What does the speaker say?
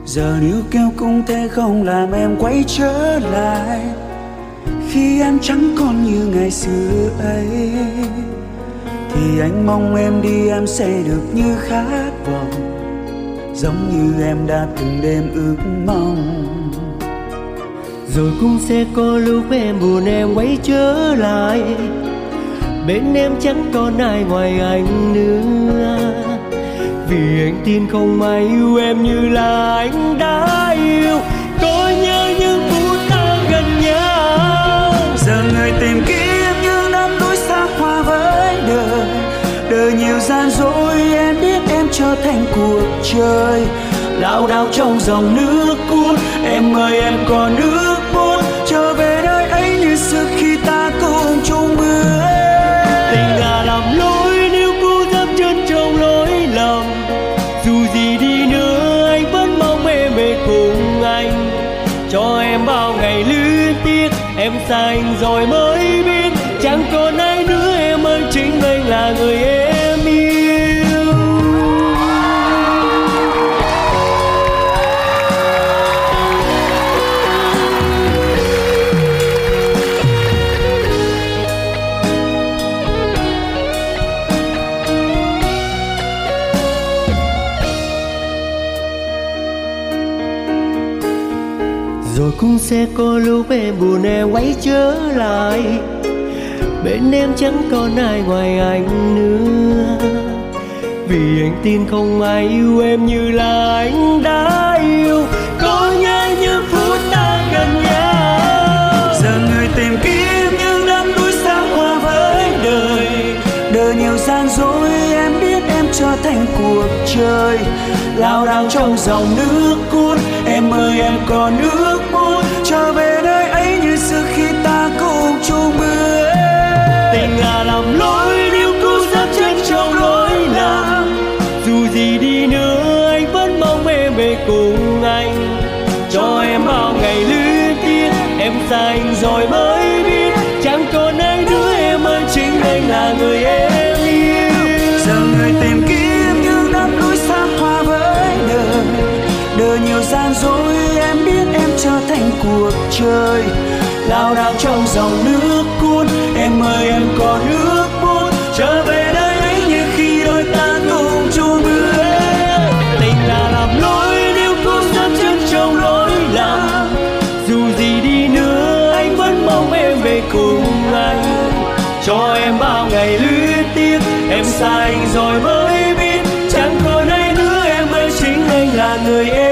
Giờ níu kéo cũng thế không làm em quay trở lại, khi em chẳng còn như ngày xưa ấy. Thì anh mong em đi em sẽ được như khát vọng, giống như em đã từng đêm ước mong. Rồi cũng sẽ có lúc em buồn em quay trở lại, bên em chẳng còn ai ngoài anh nữa. Vì anh tin không ai yêu em như là anh đã yêu. Có nhớ những phút ta gần nhau. Giờ người tìm kiếm những năm núi xa hoa với đời. Đời nhiều gian dối em biết em trở thành cuộc chơi. Lao đao trong dòng nước cuốn, em ơi em còn nước muốn trở về nơi ấy như xưa khi ta cùng chung bước. Tình là làm lỗi nếu cô dám chân trong lỗi lầm. Dù gì đi nữa anh vẫn mong em về cùng anh. Cho em bao ngày luyến tiếc, em xa anh rồi mới biết chẳng còn ai nữa em ơi, chính anh là người em yêu. Rồi cũng sẽ có lúc em buồn em quay trở lại, bên em chẳng còn ai ngoài anh nữa. Vì anh tin không ai yêu em như là anh đã yêu. Có nhớ những phút ta gần nhau. Giờ người tìm kiếm những năm núi xa hoa với đời. Đời nhiều gian dối em biết em trở thành cuộc chơi. Lao đao trong dòng nước cuốn, em ơi em còn nước muốn trở về nơi ấy như xưa khi ta cùng chung bước. Tình là làm lỗi nếu cô dám chân trong lỗi lầm. Dù gì đi nữa anh vẫn mong em về cùng anh. Cho em bao ngày luyến tiếc, em xa anh rồi mới biết chẳng còn ai nữa em ơi, chính anh là người em yêu. Giờ người tìm kiếm những năm núi xa hoa với đời. Đời nhiều gian dối em biết em trở thành cuộc chơi. Lao đao trong dòng nước cuốn, em ơi em còn nước muốn trở về nơi ấy như khi đôi ta cùng chung bước. Tình là làm lỗi nếu cô dám chân trong lỗi lầm. Dù gì đi nữa anh vẫn mong em về cùng anh. Cho em bao ngày luyến tiếc, em xa anh rồi mới biết chẳng còn ai nữa em ơi, chính anh là người em.